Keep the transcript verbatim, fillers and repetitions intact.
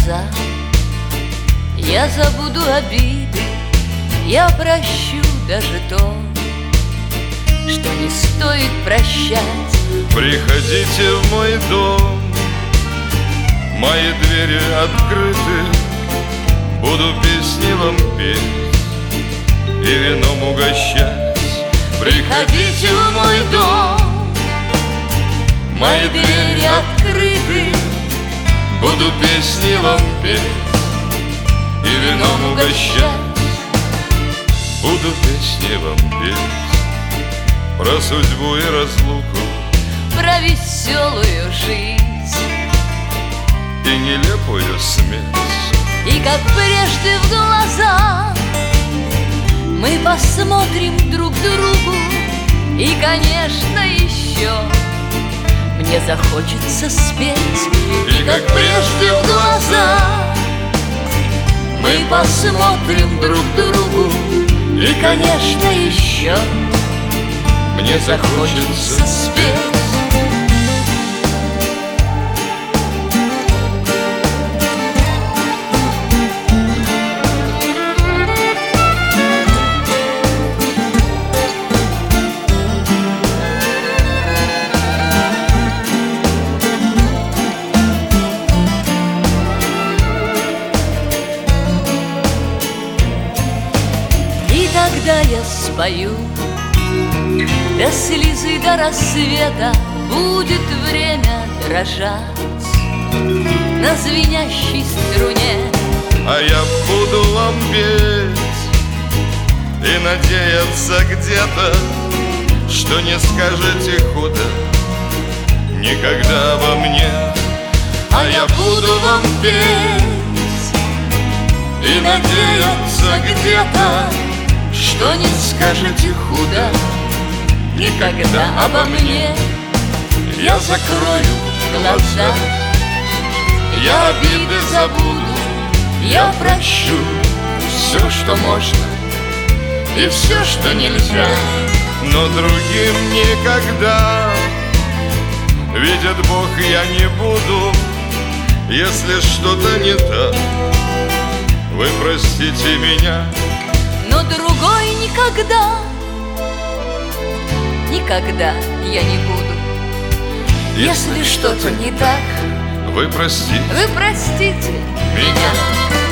глаза. Я забуду обиды, я прощу даже то, что не стоит прощать. Приходите в мой дом, мои двери открыты, буду песни вам петь и вином угощать. Приходите в мой дом, мои двери открыты, буду песни вам петь и вином угощать. Буду песни вам петь про судьбу и разлуку, про веселую жизнь и нелепую смерть. И как прежде в глаза мы посмотрим друг другу, и, конечно, еще мне захочется спеть. И как прежде в глаза мы посмотрим друг другу, и, конечно, еще мне захочется спеть. И тогда я спою до слезы, до рассвета, будет время дрожать на звенящей струне. А я буду вам петь и надеяться где-то, что не скажете худо никогда обо мне. А я буду вам петь и надеяться где-то, что не скажете худо никогда обо мне. Я закрою глаза, я обиды забуду, я прощу все, что можно, и все, что нельзя. Но другим никогда, видит Бог, я не буду. Если что-то не так, вы простите меня. Но другой никогда, никогда я не буду. Если что-то не так, вы простите, вы простите меня.